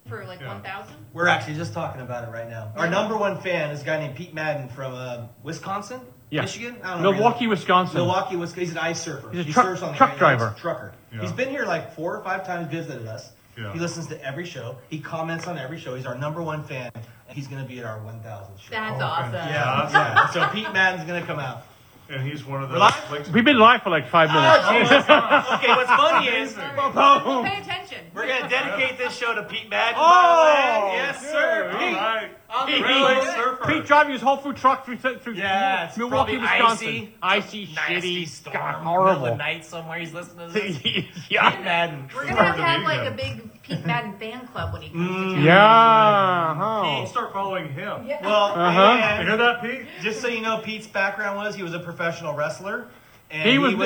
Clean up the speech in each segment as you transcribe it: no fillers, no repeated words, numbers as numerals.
for like 1,000? We're actually just talking about it right now. Our number one fan is a guy named Pete Madden from Wisconsin, Michigan. I don't know. Milwaukee, Wisconsin. Milwaukee, Wisconsin. He's an ice surfer. He's a he truck- surfs on the truck Great driver. Lakes, trucker. Yeah. He's been here like 4 or 5 times, visited us. Yeah. He listens to every show. He comments on every show. He's our number one fan. He's going to be at our 1,000th show. That's awesome. Yeah. So Pete Madden's going to come out. And he's one of the. Live? We've been live for like 5 minutes. Okay, what's funny is We'll pay attention. we're going to dedicate this show to Pete Madden. Oh! by the way. Yes, sir. All Pete. right. On the Pete, road. surfer. Pete driving his whole food truck through Yeah, it's Milwaukee, probably Wisconsin. icy, shitty, storm. God, Middle of the horrible. night somewhere. He's listening to this. Pete yeah. Madden. We're going to have like a big Pete Madden fan club when he comes to town. Yeah. Pete, Oh. start following him. Yeah. Well, Uh-huh. You hear that, Pete? just so you know, Pete's background was he was a professional wrestler, and He was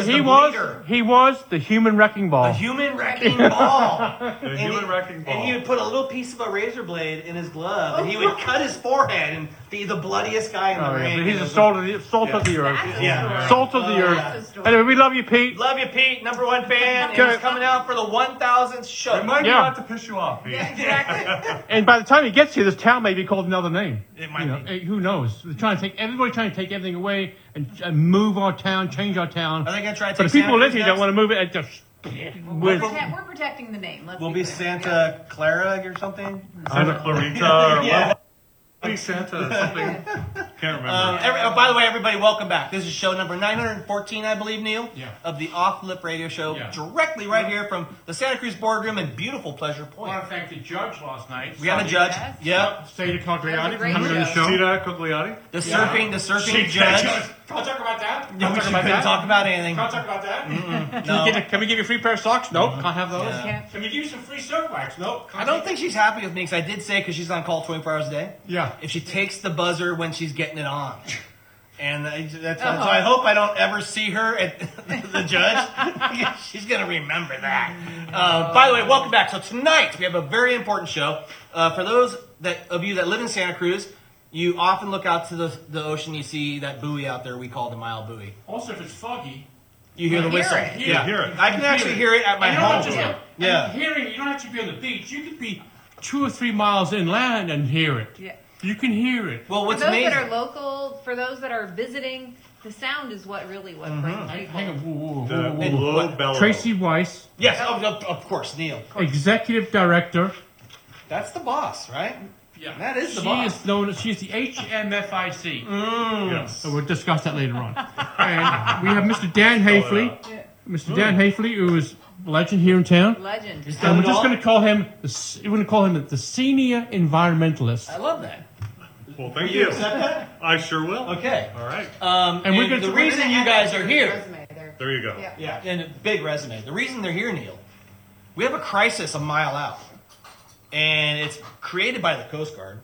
the human wrecking ball. a human wrecking ball. The human wrecking ball. And he would put a little piece of a razor blade in his glove, and he would cut his forehead and be the bloodiest guy in the Oh, yeah, ring. but he's And the it was salt of the earth. That's a Yeah. story. Salt of the Oh, earth. yeah. That's a story. Anyway, we love you, Pete. Love you, Pete. Number one fan. And Okay. he's coming out for the 1,000th show. Remind me Yeah. not to piss you off, Pete. Yeah, exactly. And by the time he gets here, this town may be called another name. It might You know, be. who knows? They're trying to take everything away and move our town, change our town. Are they going to try to But take the people who Santa live here Cruz don't next? want to move it. And just We're protecting the name. Let's We'll be be clear. Santa Clara or something. Santa Clarita or Yeah. Santa or something. Can't remember. By the way, everybody, welcome back. This is show number 914, I believe, Neil, Yeah. of the Off Lip Radio Show, Yeah. directly right here from the Santa Cruz Boardroom in beautiful Pleasure I Point. want to thank the judge last night. We have a judge. Yes. Yep. Stay to Contriati That was a for great coming on the show. show. Sita Cogliati. The surfing She- judge. Can't talk about that. Which Can't you talk about couldn't that. talk about anything. Can't talk about that. No. Can we give you a free pair of socks? Nope. Can't have those. Yeah. Can we give you some free surf wax? Nope. I don't think she's happy with me because I did say because she's on call 24 hours a day. Yeah. If she takes the buzzer when she's getting it on. And that's so I hope I don't ever see her at the judge. She's going to remember that. By the way, welcome back. So tonight we have a very important show. For those of you that live in Santa Cruz, you often look out to the ocean. You see that buoy out there we call the Mile Buoy. Also, if it's foggy, You hear the hear whistle. it. Yeah, Hear it. I can actually hear it at my you don't have home. to- Yeah. and hearing it, you don't have to be on the beach. You could be 2 or 3 miles inland and hear it. Yeah. You can hear it. Well, For what's those amazing? that are local, for those that are visiting, the sound is what brings people. Hang on. Whoa, The whoa, whoa. low bellow. Tracy Weiss, Yes, of course, Neil. executive director. That's the boss, right? Yeah. That is the she boss. is known as she's the HMFIC. Yes. So we'll discuss that later on. And we have Mr. Dan Hafley. Mr. Dan Hafley, who is a legend here in town. Legend. He's And done we're it just all? going to call him the senior environmentalist. I love that. Well, Will thank you you. accept that? I sure will. Okay. All right. And we're gonna- the we're reason you guys are here, Resume there. There you go. Yeah. yeah, and a big resume. The reason they're here, Neil, we have a crisis a mile out, and it's created by the Coast Guard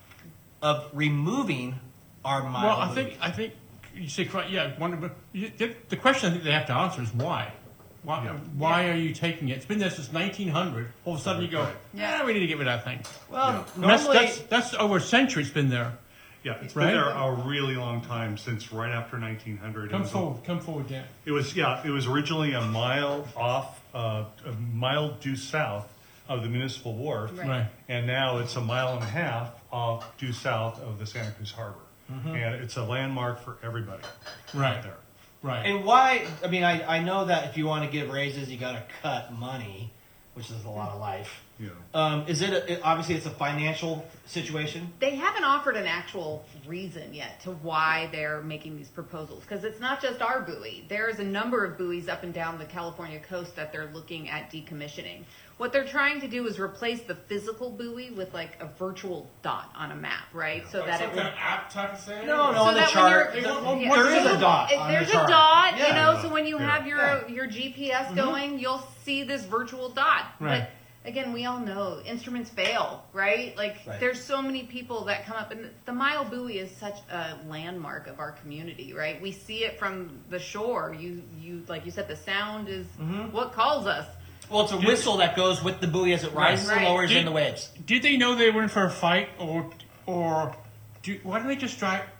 of removing our mile. Well, buoy. I think you say yeah. The question I think they have to answer is why. Why are you taking it? It's been there since 1900. All of a sudden you go, yeah, we need to get rid of that thing. Well, And that's, normally, that's over a century. It's been there. Yeah, it's Right? been there a really long time, since right after 1900. Come forward, Dan. It was originally a mile off, a mile due south of the municipal wharf, Right. and now it's a mile and a half off due south of the Santa Cruz Harbor, and it's a landmark for everybody. Right there. Right. and why? I mean, I know that if you want to give raises, you got to cut money, which is a lot of life. Yeah. Is it obviously it's a financial situation? They haven't offered an actual reason yet to why they're making these proposals, because it's not just our buoy. There's a number of buoys up and down the California coast that they're looking at decommissioning. What they're trying to do is replace the physical buoy with like a virtual dot on a map, right? So that it will. app type of thing? No, So on the that when chart. you're- There There is a dot. on There's the chart. a dot, Yeah. you know. So when you Yeah. have your GPS going, you'll see this virtual dot. Right. But again, we all know instruments fail, right? Like Right. there's so many people that come up, and the Mile Buoy is such a landmark of our community, right? We see it from the shore. You like you said, the sound is what calls us. Well, it's a whistle that goes with the buoy as it rises and Right. lowers Did- in the waves. Did they know they were in for a fight, or why don't they just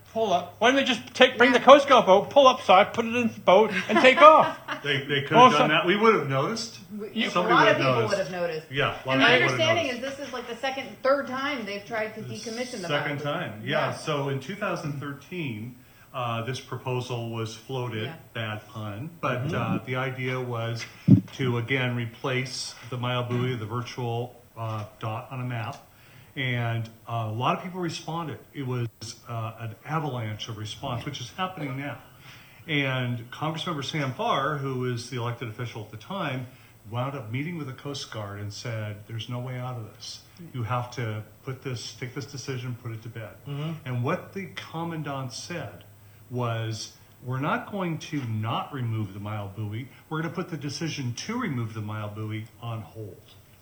pull up. Why don't they just bring the Coast Guard boat, pull up side, put it in the boat, and take off? They could Well, have so- done that. We would have noticed. A Somebody lot would of have people noticed. would have noticed. Yeah, a lot And of my people would have understanding noticed. is this is like the third time they've tried to decommission the Second Malibu. time, yeah. So in 2013, this proposal was floated, Yeah. bad pun, but the idea was to again replace the Malibu, the virtual dot on a map. And a lot of people responded. It was an avalanche of response, which is happening now. And Congressmember Sam Farr, who was the elected official at the time, wound up meeting with the Coast Guard and said, "There's no way out of this. You have to take this decision, put it to bed." And what the commandant said was, "We're not going to not remove the mile buoy. We're going to put the decision to remove the mile buoy on hold."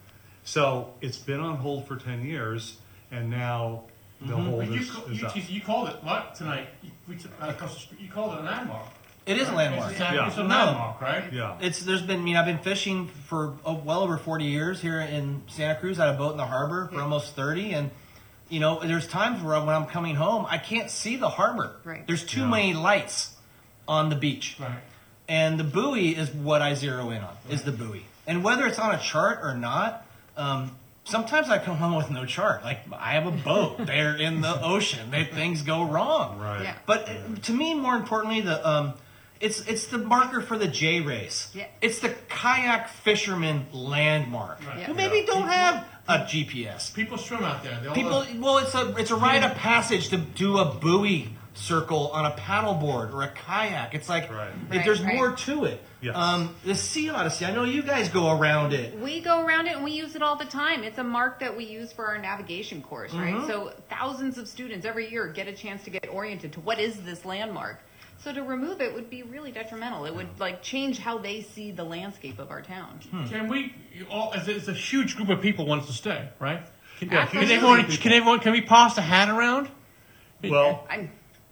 So it's been on hold for 10 years, and now the hold But is up. you called it what tonight? You called it a landmark. It is a landmark. It's, Yeah. it's a No. landmark, right? Yeah. I've been fishing for well over 40 years here in Santa Cruz. I had a boat in the harbor for almost 30, and there's times where when I'm coming home, I can't see the harbor. Right. There's too many lights on the beach, Right. and the buoy is what I zero in on. Is the buoy, and whether it's on a chart or not. Sometimes I come home with no chart. Like, I have a boat there in the ocean. Things go wrong. Right. Yeah. But to me, more importantly, it's the marker for the J race. Yeah. It's the kayak fisherman landmark Right. who maybe don't have a GPS. People swim out there. They all People, love- well, it's a rite of passage to do a buoy circle on a paddleboard or a kayak. It's like Right. there's Right. more to it. Yes. The Sea Odyssey. I know you guys go around it. We go around it and we use it all the time. It's a mark that we use for our navigation course, right? So thousands of students every year get a chance to get oriented to what is this landmark. So to remove it would be really detrimental. It would change how they see the landscape of our town. Can we all? It's a huge group of people wants to stay, right? Can, Absolutely. Can we pass the hat around? Well, I'm,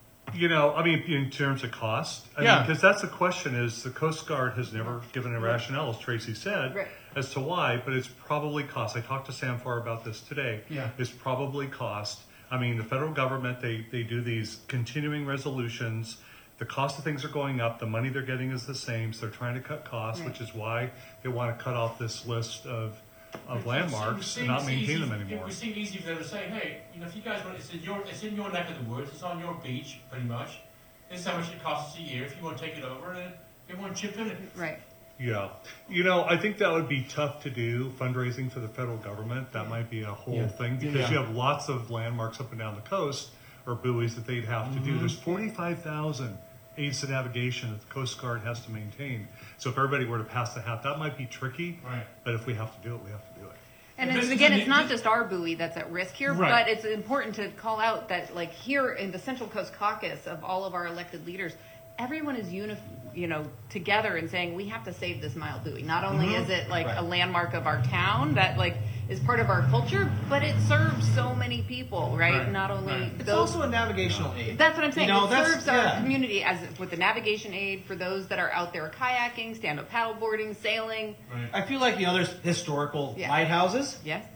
in terms of cost, Yeah. because that's the question is the Coast Guard has never given a rationale, as Tracy said, Right. as to why, but it's probably cost. I talked to Sam Farr about this today. Yeah. It's probably cost. The federal government, they do these continuing resolutions. The cost of things are going up. The money they're getting is the same, so they're trying to cut costs, Right. which is why they want to cut off this list of landmarks and not maintain them anymore. We seem easy for them to say, hey, if you guys want, it's in your neck of the woods, it's on your beach, pretty much. This is how much it costs us a year. If you want to take it over, and everyone chip in it. right. Yeah. I think that would be tough to do, fundraising for the federal government. That might be a whole Yeah. thing because Yeah. you have lots of landmarks up and down the coast or buoys that they'd have to do. There's 45,000 aids to navigation that the Coast Guard has to maintain. So if everybody were to pass the hat, that might be tricky. Right. But if we have to do it, we have to do it. And This again, is- it's not just our buoy that's at risk here, Right. but it's important to call out that, like, here in the Central Coast Caucus of all of our elected leaders, everyone is together and saying we have to save this mile buoy. Not only is it like Right. a landmark of our town that is part of our culture, but it serves so many people, right? Right. Not only Right. It's those. also a navigational aid. That's what I'm saying. It that's- serves our yeah. community with the navigation aid for those that are out there kayaking, stand-up paddleboarding, sailing. Right. I feel like there's historical Yeah. lighthouses. Yes.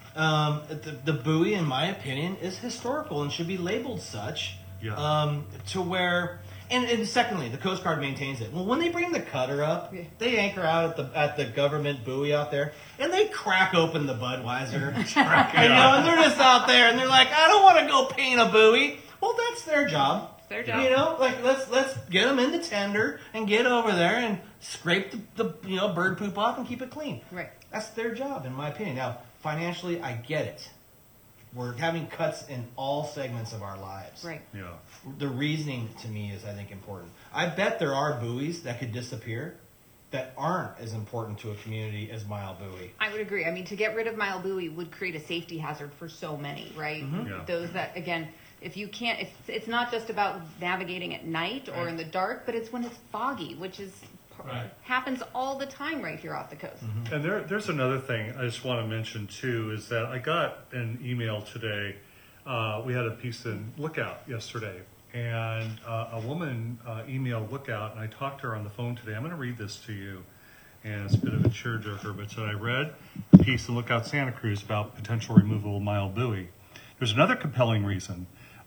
The buoy, in my opinion, is historical and should be labeled such. Yeah. To where, and secondly, the Coast Guard maintains it. Well, when they bring the cutter up, Yeah. they anchor out at the government buoy out there, and they crack open the Budweiser. And they're just out there, and they're like, I don't want to go paint a buoy. Well, that's their job. It's their job. Let's get them in the tender and get over there and scrape the bird poop off and keep it clean. Right. That's their job, in my opinion. Now, financially, I get it. We're having cuts in all segments of our lives. Right. Yeah. The reasoning to me is, I think, important. I bet there are buoys that could disappear that aren't as important to a community as Mile Buoy. I would agree. I mean, to get rid of Mile Buoy would create a safety hazard for so many, right? Yeah. Those that, again, if you can't, it's not just about navigating at night or in the dark, but it's when it's foggy, which is Right. happens all the time right here off the coast. And there's another thing I just want to mention too is that I got an email today. We had a piece in Lookout yesterday, and a woman emailed Lookout, and I talked to her on the phone today. I'm going to read this to you, and it's a bit of a tearjerker, but so I read a piece in Lookout Santa Cruz about potential removal of Mile Buoy. There's another compelling reason.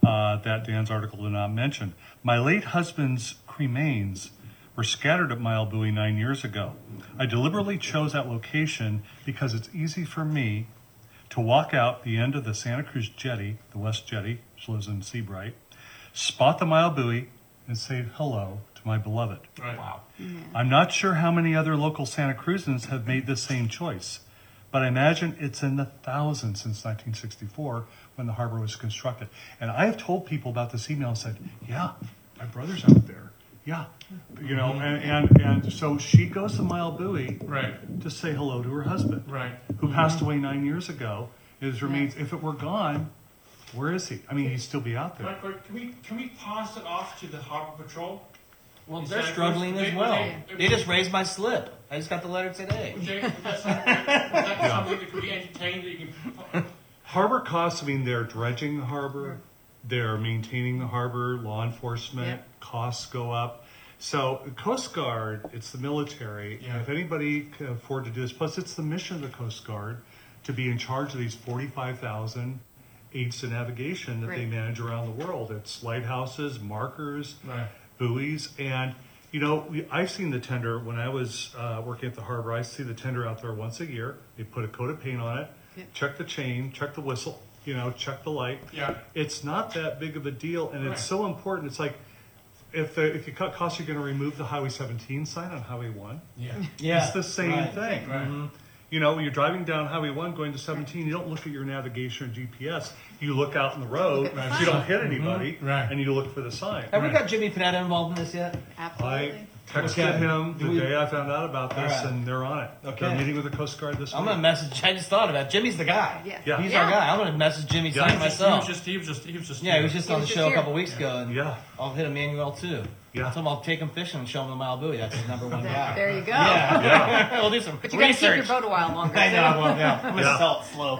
that Dan's article did not mention. My late husband's cremains were scattered at Mile Buoy 9 years ago. I deliberately chose that location because it's easy for me to walk out the end of the Santa Cruz Jetty, the West Jetty, which lives in Seabright, spot the Mile Buoy, and say hello to my beloved. Right. Wow. I'm not sure how many other local Santa Cruzans have made this same choice, but I imagine it's in the thousands since 1964 when the harbor was constructed. And I have told people about this email and said, yeah, my brother's out there. Yeah. You know, and so she goes to Mile Buoy Right. to say hello to her husband, Right. who passed away 9 years ago. His remains, if it were gone, where is he? I mean, he'd still be out there. Right, can we pass it off to the Harbor Patrol? Well, Is they're that- struggling they- as well. they- They just raised my slip. I just got the letter today. Jay, is that something that could be entertained? That you can, Harbor costs, I mean, they're dredging the harbor, they're maintaining the harbor, law enforcement, Yep. costs go up. So the Coast Guard, it's the military, Yeah. and if anybody can afford to do this, plus it's the mission of the Coast Guard to be in charge of these 45,000 aids to navigation that they Right. manage around the world. It's lighthouses, markers, Right. buoys, and you know, I've seen the tender when I was working at the harbor. I see the tender out there once a year. They put a coat of paint on it, Yep. check the chain, check the whistle, you know, check the light. Yeah. It's not that big of a deal, and Right. it's so important. It's like if you cut costs, you're going to remove the Highway 17 sign on Highway 1. Yeah. Yeah. It's the same right. thing. Right. You know, when you're driving down Highway 1 going to 17, you don't look at your navigation or GPS. You look out in the road Look at the so you don't sign. hit anybody, Right. and you look for the sign. Have we Right. got Jimmy Panetta involved in this yet? Absolutely. I texted Okay. him Do the we- day I found out about this, All right. and they're on it. Okay. They're meeting with the Coast Guard this I'm week. gonna message. I just thought about it. Jimmy's the guy. Yeah. Yeah. He's our guy. I'm gonna message Jimmy Yeah. Sign He myself. was just. Yeah, he was just He on was the just show a here. couple weeks ago, and Yeah. I'll hit Emmanuel too. Yeah. I told him I'll take him fishing and show him the Mile Buoy. That's his number one guy. There you go. Yeah. We'll do some But you got to keep your research. boat a while longer. I know. too. Well, yeah. I'm gonna Yeah. sell it slow.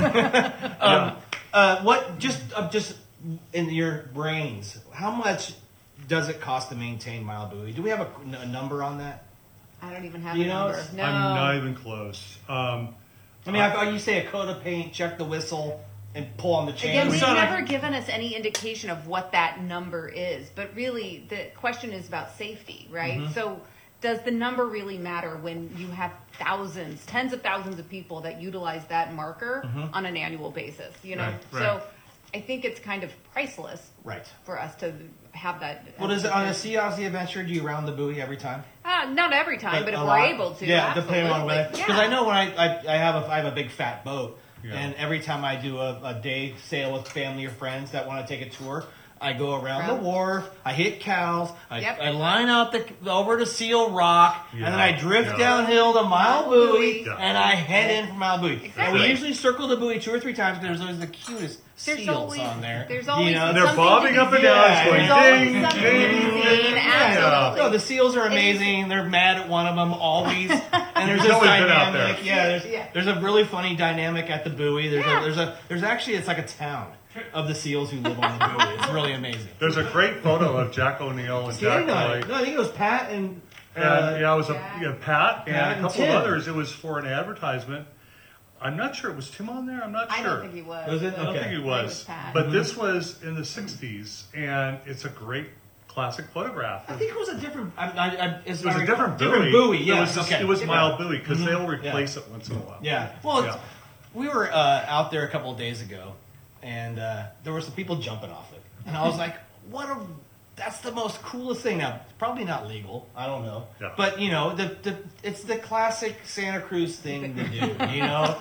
Yeah. What just in your brains? How much does it cost to maintain Mile Buoy? Do we have a number on that? I don't even have You a know, number. it's- No. I'm not even close. I mean, you say a coat of paint, check the whistle, and pull on the chain. Again, they've sound like- never given us any indication of what that number is, but really the question is about safety, right? Mm-hmm. So does the number really matter when you have thousands, tens of thousands of people that utilize that marker on an annual basis, you know? Right, right. So I think it's kind of priceless Right. for us to have that. Well, is it on a Sea Aussie adventure? Do you round the buoy every time? Not every time, but if a we're lot. able to. Yeah, depending on when. absolutely. Because I know when I have a big fat boat, Yeah. and every time I do a day sail with family or friends that want to take a tour, I go around the wharf, I hit cows, Yep. I line out over to Seal Rock, Yeah. and then I drift Yeah. downhill to Mile Buoy, Yeah. and I head in for Mile Buoy. And Exactly. we usually circle the buoy 2 or 3 times because there's always the cutest There's seals always- on there. there's always you know, They're something bobbing to up and be- down. Yeah. It's going There's always ding, something ding, to be ding. seen, Yeah. absolutely. No, the seals are amazing. They're mad at one of them always, and there's He's this always been out dynamic. there. Yeah, Yeah. there's a really funny dynamic at the buoy. Yeah. There's actually it's like a town of the seals who live on the buoy. It's really amazing. There's a great photo of Jack O'Neill and Steering Jack on Lloyd. it. No, I think it was Pat and. And yeah, it was Jack. Pat and Pat a and couple of Tim. others. It was for an advertisement. I'm not sure. Was Tim on there? I'm not I sure. don't think he was. Was it? but- I don't Okay. think he I think it was. was Pat. But this was in the 60s, and it's a great classic photograph. I think it was a different. It was a different buoy. buoy. Yeah, It was, okay. it was Yeah. Mile Buoy because they'll replace it once in a while. Yeah. Well, Yeah. we were out there a couple of days ago, and there were some people jumping off it, and I was like, "What a! That's the most coolest thing." Now, it's probably not legal. I don't know, Yeah. but you know, it's the classic Santa Cruz thing to do. You know,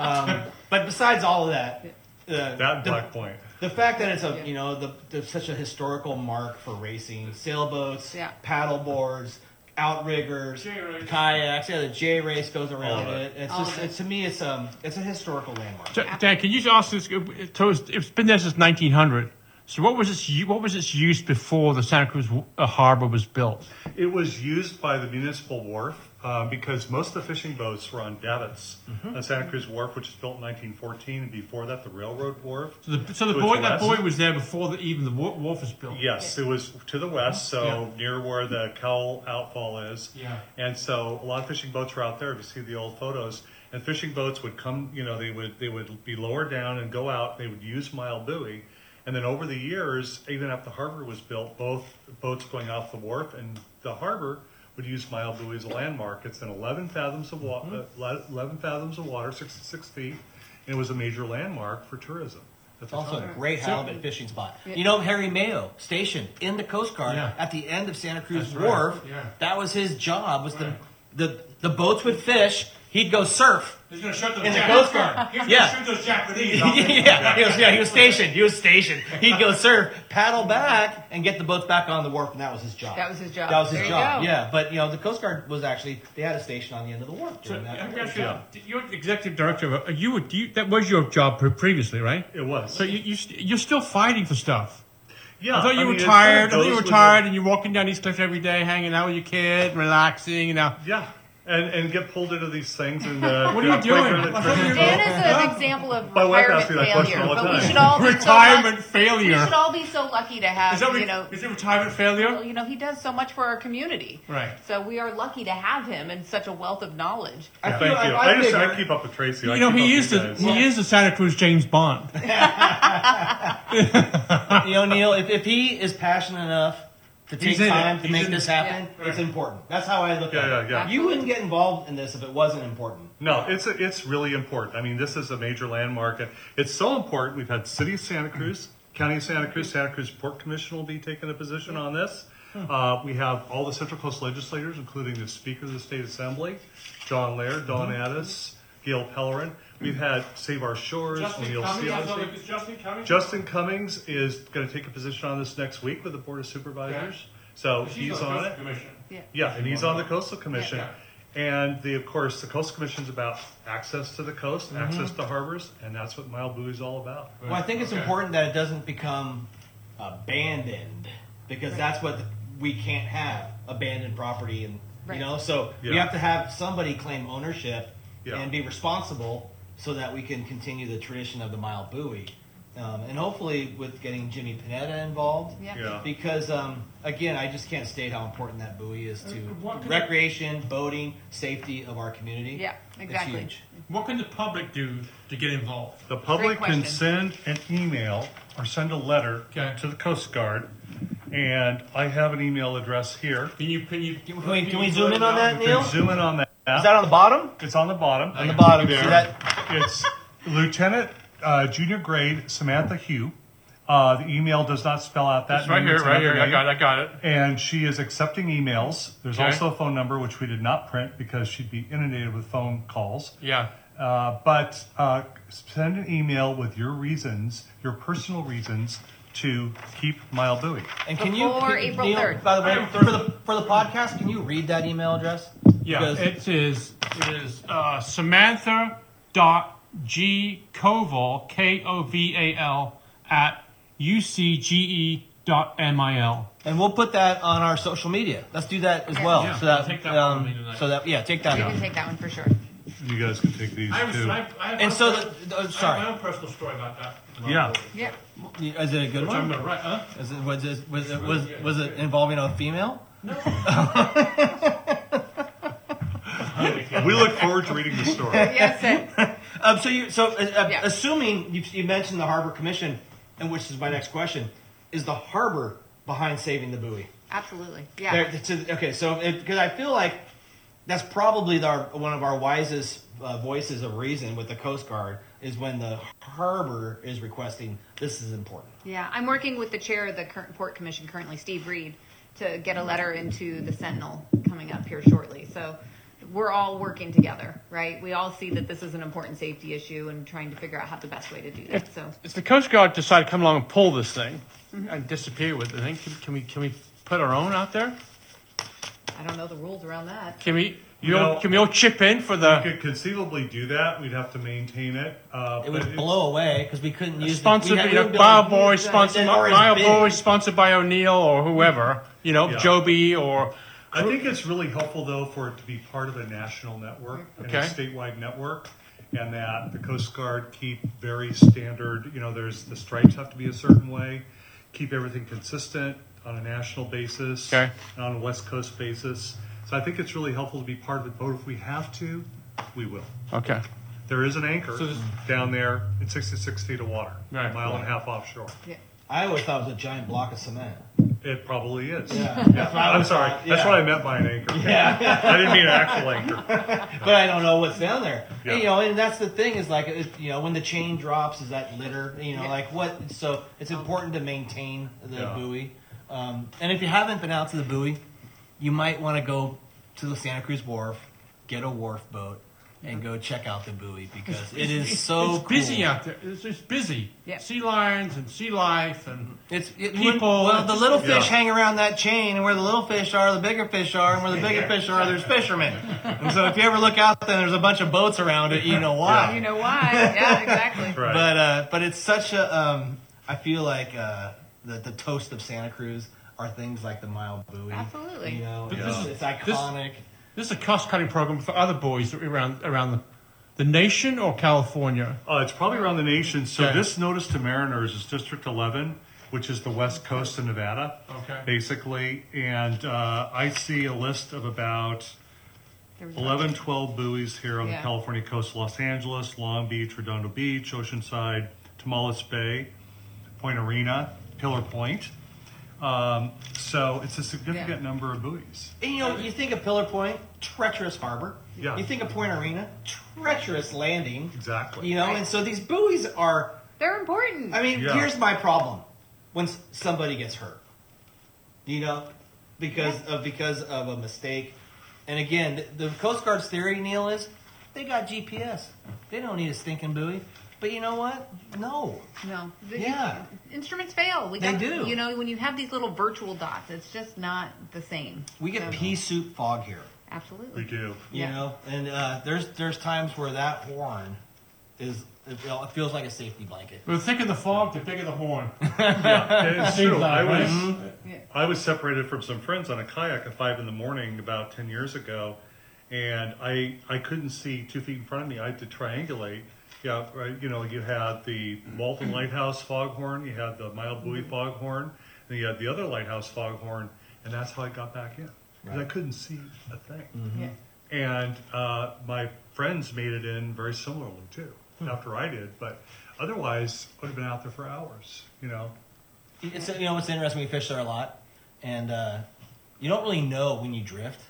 but besides all of that, That Black Point. the fact that it's Yeah. such a historical mark for racing, sailboats, Yeah. paddle boards, outriggers, J-race. kayaks. Yeah, the J race goes around All of it. it. It's All just of it. to me, it's a historical landmark. Dan, can you just ask this? So it's been there since 1900. So what was its use before the Santa Cruz Harbor was built? It was used by the municipal wharf because most of the fishing boats were on davits on Santa Cruz Wharf, which was built in 1914, and before that, the railroad wharf. So the To its that west. buoy was there before even the wharf was built. Yes, it was to the west, so Yeah. near where the Cowell outfall is. Yeah. And so a lot of fishing boats were out there. If you see the old photos, and fishing boats would come, they would be lowered down and go out. They would use Mile Buoy, And then over the years, even after the harbor was built, both boats going off the wharf and the harbor would use Mile Buoy as a landmark. It's in 11 fathoms of water, 66 feet, and it was a major landmark for tourism. It's also a great halibut fishing spot. You know, Harry Mayo, stationed in the Coast Guard at the end of Santa Cruz Wharf, that was his job, was the boats would fish, he'd go surf. He's going to shoot those in the Coast Guard. He's going to shoot those Japanese. He was stationed. He'd go surf, paddle back, and get the boats back on the wharf, and that was his job. That was his job. There you go. Yeah, but the Coast Guard was actually, they had a station on the end of the wharf doing that. You're executive director. That was your job previously, right? It was. So you're still fighting for stuff. Yeah, I thought you were tired. And you're walking down these cliffs every day, hanging out with your kid, relaxing, Yeah. And get pulled into these things and what are you doing? Dan is an example of My wife retirement asks me that question failure, all the but we time. should all be Retirement We failure. should all be so lucky to have, Is it retirement failure? he does so much for our community. Right. So we are lucky to have him and such a wealth of knowledge. Thank you. I keep up with Tracy. He is the Santa Cruz James Bond. Neil, if he is passionate enough to take time to make this happen, it's important. That's how I look at it. Yeah. You wouldn't get involved in this if it wasn't important. No, it's really important. I mean, this is a major landmark, and it's so important. We've had City of Santa Cruz, County of Santa Cruz Port Commission will be taking a position on this. We have all the Central Coast legislators, including the Speaker of the State Assembly, John Laird, Don Addis, Gail Pellerin. We've had Save Our Shores, Neil Seals. Justin Cummings is going to take a position on this next week with the Board of Supervisors. So he's on it. Yeah, and he's on the Coastal Commission. And of course, the Coastal Commission is about access to the coast, access to harbors, and that's what Mile Buoy is all about. Well, I think it's important that it doesn't become abandoned, because that's what we can't have, abandoned property, and so we have to have somebody claim ownership and be responsible so that we can continue the tradition of the Mile Buoy. And hopefully with getting Jimmy Panetta involved, because again, I just can't state how important that buoy is to recreation, boating, safety of our community. Yeah, exactly. It's huge. What can the public do to get involved? The public can send an email or send a letter to the Coast Guard, and I have an email address here. Can we zoom in on that, Neil? Zoom in on that. Is that on the bottom? It's on the bottom. On the bottom. There. See that? It's Lieutenant Junior Grade Samantha Hugh. The email does not spell out that name. Right here. I got it. And she is accepting emails. There's also a phone number, which we did not print because she'd be inundated with phone calls. Yeah. But send an email with your reasons, your personal reasons, to keep Mile Buoy. And Before April 3rd. By the way, for the podcast, can you read that email address? Yeah, it is Samantha.gkoval, Koval, at ucge.mil. And we'll put that on our social media. Let's do that as well. Yeah, so that, I'll take that one with me tonight. take that You one. can take that one for sure. You guys can take these too. I have sorry. my own personal story about that. Yeah. Yeah. Is it a good Which I'm one? going to write, huh? Was it involving a female? No. We look forward to reading the story. Yes, sir. Assuming you mentioned the Harbor Commission, and which is my next question, is the harbor behind saving the buoy? Absolutely. Yeah. Because I feel like that's probably one of our wisest voices of reason with the Coast Guard is when the harbor is requesting this is important. Yeah, I'm working with the chair of the Port Commission currently, Steve Reed, to get a letter into the Sentinel coming up here shortly. So we're all working together, right? We all see that this is an important safety issue and trying to figure out how the best way to do that. So if the Coast Guard decide to come along and pull this thing and disappear with the thing, can we put our own out there? I don't know the rules around that. Can we all chip in for We the could conceivably do that. We'd have to maintain it. It would blow away because we couldn't use sponsored it. Mile Buoy, sponsored by O'Neill or whoever, Joby or. I think it's really helpful, though, for it to be part of a national network and a statewide network, and that the Coast Guard keep very standard, the stripes have to be a certain way, keep everything consistent on a national basis, and on a West Coast basis. So I think it's really helpful to be part of it, but if we have to, we will. Okay. There is an anchor down there at 66 feet of water, a mile and a half offshore. Yeah. I always thought it was a giant block of cement. It probably is. Yeah. I'm sorry. That's what I meant by an anchor. Yeah. I didn't mean an actual anchor. But I don't know what's down there. Yeah. And, and that's the thing is like, when the chain drops, is that litter? Like what? So it's important to maintain the buoy. And if you haven't been out to the buoy, you might want to go to the Santa Cruz Wharf, get a wharf boat, and go check out the buoy because it is so It's busy cool. out there. It's busy. Yeah. Sea lions and sea life and People. Well, the little fish hang around that chain, and where the little fish are, the bigger fish are, and where the bigger fish are, there's fishermen. And so if you ever look out there, and there's a bunch of boats around it. You know why? You know why? Yeah, exactly. Right. But it's such a. I feel like the toast of Santa Cruz are things like the Mile Buoy. Absolutely. It's iconic. This is a cost-cutting program for other buoys around the nation or California. It's probably around the nation. So Okay. this notice to mariners is District 11, which is the west coast of Nevada, Okay. basically. And I see a list of about 11, 12 buoys here on the Yeah. California coast: Los Angeles, Long Beach, Redondo Beach, Oceanside, Tamales Bay, Point Arena, Pillar Point. So it's a significant number of buoys. And you think of Pillar Point, treacherous harbor. Yeah. You think of Point Arena, treacherous landing. Exactly. And so these buoys are. They're important. I mean, Yeah. here's my problem: when somebody gets hurt, because of a mistake. And again, the Coast Guard's theory, Neil, is they got GPS. They don't need a stinking buoy. But you know what? No. No. Yeah. Instruments fail. They do. When you have these little virtual dots, it's just not the same. We get pea soup fog here. Absolutely. We do. And there's times where that horn it feels like a safety blanket. The thicker the fog, the bigger the horn. Yeah, it's Seems true. like, right? Yeah. I was separated from some friends on a kayak at 5 a.m. about 10 years ago, and I couldn't see 2 feet in front of me. I had to triangulate. Yeah, right. You had the Walton Lighthouse foghorn, you had the Mile Buoy foghorn, and you had the other lighthouse foghorn, and that's how I got back in. Because I couldn't see a thing. Yeah. And my friends made it in very similarly too, after I did. But otherwise, I would have been out there for hours. It's it's interesting. We fish there a lot, and you don't really know when you drift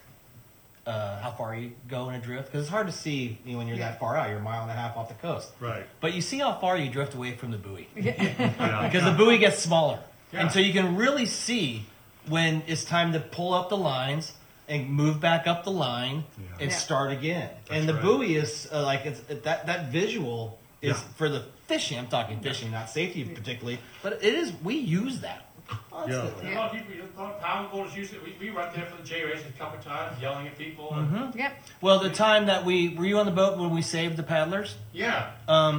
how far you go in a drift because it's hard to see when you're that far out. You're a mile and a half off the coast, Right. but you see how far you drift away from the buoy Yeah. because the buoy gets smaller, Yeah. and so you can really see when it's time to pull up the lines and move back up the line and Yeah. start again. That's And the right. buoy is that visual is Yeah. for the fishing. I'm talking fishing, not safety particularly, but it is. We use that constantly. A lot of paddleboarders use it. We went there for the J race a couple of times, yelling at people. Yep. Well, the time that were you on the boat when we saved the paddlers? Yeah.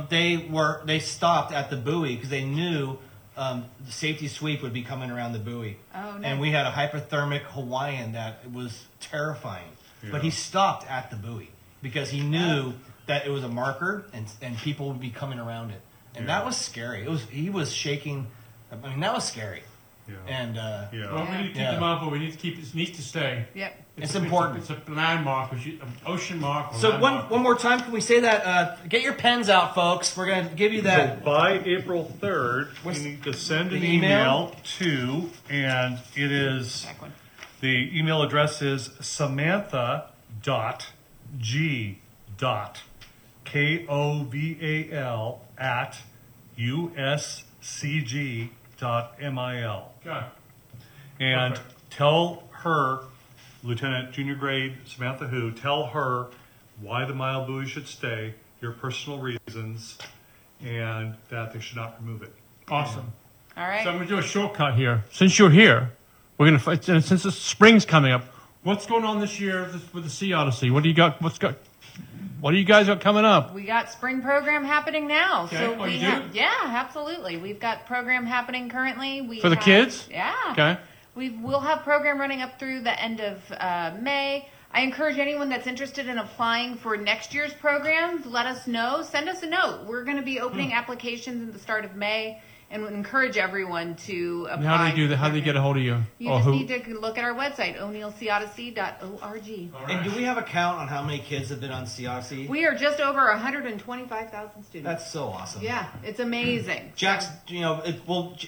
They stopped at the buoy because they knew the safety sweep would be coming around the buoy. Oh, no. And we had a hypothermic Hawaiian that was terrifying, but he stopped at the buoy because he knew that it was a marker and people would be coming around it, and that was scary. He was shaking. I mean, that was scary. Yeah. And Well, we need to keep Yeah. them up, but we need to keep it. Needs to stay. Yep. It's important. It's a landmark, an ocean mark. Or so landmark. one more time, can we say that? Get your pens out, folks. We're gonna give you that. So by April 3rd, What's you need to send an the email? email to, and it is, Back one. the email address is samantha.g.koval@uscg.mil. Okay. And Perfect. tell her, Lieutenant Junior Grade Samantha Hu, tell her why the Mile Buoy should stay, your personal reasons, and that they should not remove it. Awesome. All right. So I'm going to do a shortcut here. Since you're here, we're going to, since the spring's coming up, what's going on this year with the Sea Odyssey? What do you got? What do you guys got coming up? We got spring program happening now. Okay. So Oh, we you do? have, yeah, absolutely. We've got program happening currently. For the kids? Yeah. Okay. We'll have program running up through the end of May. I encourage anyone that's interested in applying for next year's program, let us know. Send us a note. We're going to be opening applications at the start of May, and would encourage everyone to apply. And how do they do that? How do they get a hold of you? You Or just who? need to look at our website, o'neillseaodyssey.org. All right. And do we have a count on how many kids have been on Sea Odyssey? We are just over 125,000 students. That's so awesome. Yeah, it's amazing. Jack's,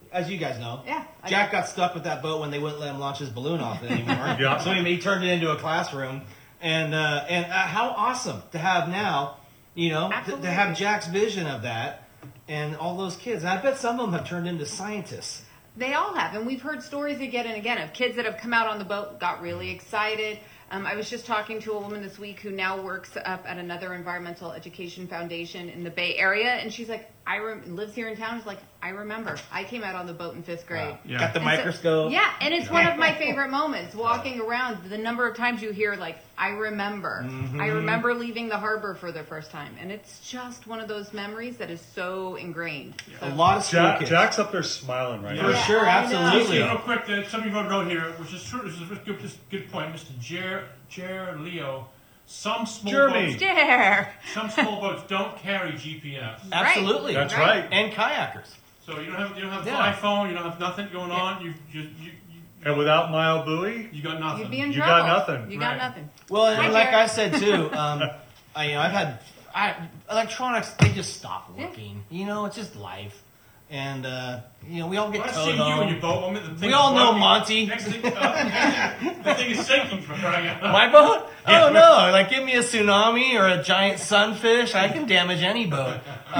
as you guys know, Yeah, Jack got stuck with that boat when they wouldn't let him launch his balloon off it anymore. Yeah. So he turned it into a classroom. And how awesome to have now, Absolutely. to have Jack's vision of that and all those kids. And I bet some of them have turned into scientists. They all have, and we've heard stories again and again of kids that have come out on the boat, got really excited. I was just talking to a woman this week who now works up at another environmental education foundation in the Bay Area, and she's like, lives here in town. She's like, I remember, I came out on the boat in 5th grade. Yeah. Got the And so- microscope. yeah, and it's one of my favorite moments, walking around. The number of times you hear, like, I remember. I remember leaving the harbor for the first time. And it's just one of those memories that is so ingrained. So, A lot of school kids. Jack's up there smiling right For now. sure, I know. absolutely. Real quick, some of you wrote here, which is true. This is a good point, Mr. Jer Leo. Some small Jeremy. boats, Dare. some small boats don't carry GPS, Absolutely. That's Right. right. And kayakers. so you don't have Yeah. iPhone, you don't have nothing going on. You And without Mile Buoy, you got nothing. You'd be in You trouble. got nothing. You got Right. nothing. Well, Hi, and like Jared. I said too, I've had electronics. They just stop Yeah. working. It's just life, and we all get Well, I've towed seen you home. in your boat. The thing We all is know broken. Monty. Next thing, the thing is sinking for crying out loud. My boat? Oh no! Like, give me a tsunami or a giant sunfish, I can damage any boat.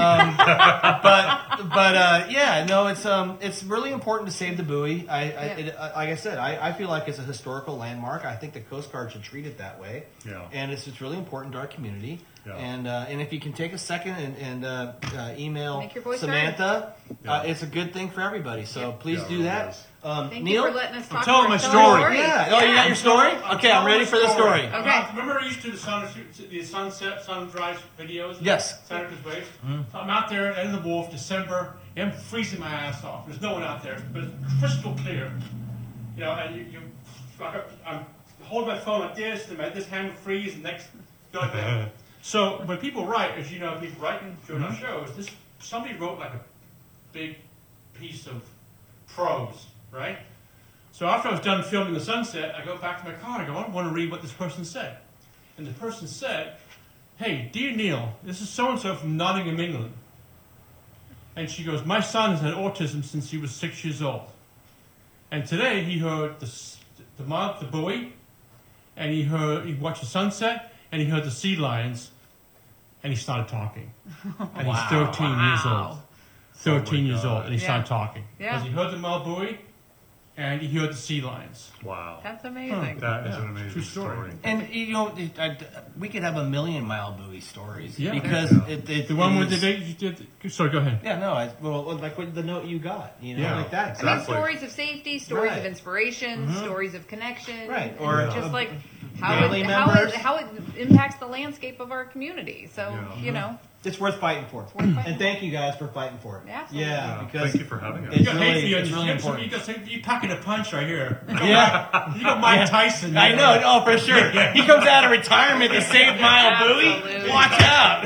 It's really important to save the buoy. Like I said, I feel like it's a historical landmark. I think the Coast Guard should treat it that way. Yeah. And it's really important to our community. Yeah. And if you can take a second and email Make your voice Samantha, Yeah. it's a good thing for everybody. So please Yeah, it do really that. is. Thank Neil? you for letting us talk telling our my silly story. stories. Yeah. Oh, you got your story? Okay, I'm ready for the story. Okay. Remember, I used to do the sunset, sunrise videos. Yes. Santa Cruz Waves. So I'm out there at the end of the wharf, December. And I'm freezing my ass off. There's no one out there, but it's crystal clear. And I'm holding my phone like this, and this hand will freeze, and next, like that. So when people write, as you know, people write during our shows. Somebody wrote like a big piece of prose, right? So after I was done filming the sunset, I go back to my car and I go, I want to read what this person said. And the person said, "Hey, dear Neil, this is so-and-so from Nottingham, England." And she goes, "My son has had autism since he was 6 years old. And today he heard the buoy, and he watched the sunset, and he heard the sea lions, and he started talking. And he's 13 years old. 13 years old, and he started talking. Yeah. Because he heard the Mile buoy, and he heard the sea lions. Wow. That's amazing. That is Yeah. an amazing True story. story. And we could have a million Mile Buoy stories. Yeah. Because The one where you did. Sorry, go ahead. Yeah, no, like with the note you got, Yeah. like that. I mean, Exactly. stories of safety, stories Right. of inspiration, stories of connection, Right. and Or just like family members. how it impacts the landscape of our community. So Yeah. It's worth fighting for. worth fighting And thank you guys for fighting for it. Absolutely. Yeah, Yeah, because thank you for having us. it's You got hate really, for you. it's really important. You're packing a punch right here. Yeah. You got Mike Tyson. I know, no, for sure. He comes out of retirement to save Mile Buoy. Absolutely. Watch out.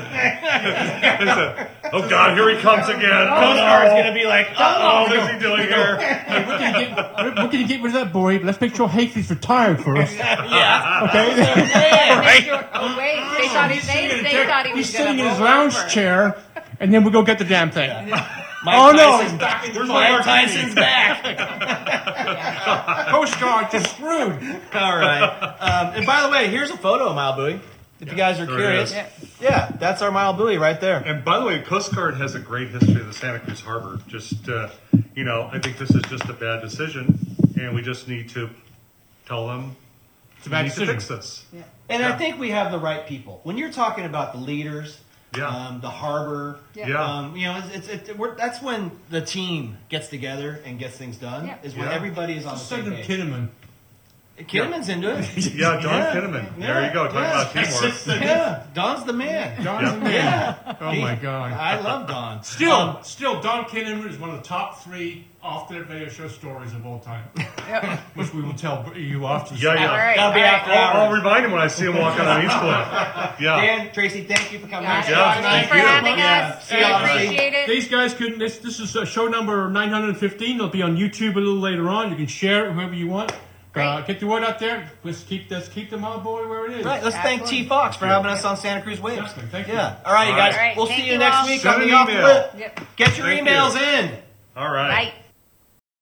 Oh God, here he comes again. Coast Guard's gonna be like, Oh, what is he doing here? Hey, we're gonna get rid of that boy. Let's make sure Hakely's retired for us. yeah. Okay. Make sure- oh wait, they thought he, they thought he was He's gonna sitting in his roll lounge over. chair, and then we go get the damn thing. Mike Oh no, Tyson- he's back in the Mike Tyson's back. Coast Guard just screwed. All right. And by the way, here's a photo of Mile Buoy. If you guys are There it curious. is. Yeah, that's our Mile Buoy right there. And by the way, Coast Guard has a great history of the Santa Cruz Harbor. Just, I think this is just a bad decision, and we just need to tell them It's a bad we need to decision. fix this. And Yeah. I think we have the right people. When you're talking about the leaders, Yeah. the harbor, Yeah. that's when the team gets together and gets things done. Yeah. Is when Yeah. everybody is on the Just same send them page. Kinnaman. Kinnaman's into it. Yeah, Don Yeah. Kinnaman. Yeah. There you go. Talking Yeah. about teamwork. Yeah, Don's the man. Don's the man. Yeah. Oh my God. I love Don. Still, Don Kinnaman is one of the top 3 off-the-radio show stories of all time, which we will tell you after. the Yeah, show. yeah. All right. That'll be all right. after I'll hours. remind him when I see him walking on East Cliff. Yeah. Dan, Tracy, thank you for coming. Guys, on. Yeah, thanks thank for you. having Yeah. us. See you, I Odyssey. appreciate it. These guys couldn't. This is show number 915. It'll be on YouTube a little later on. You can share it whoever you want. Great. Get the word out there. Let's keep the Mile Buoy where it is. Right, let's thank Absolutely. T Fox for having us on Santa Cruz Waves. Definitely, thank you. Yeah. All right, you All right. guys. All right, We'll thank see you you next all. week Send on an the Off the email. Lip. Yep. Get your Thank you. emails in. All right. Bye.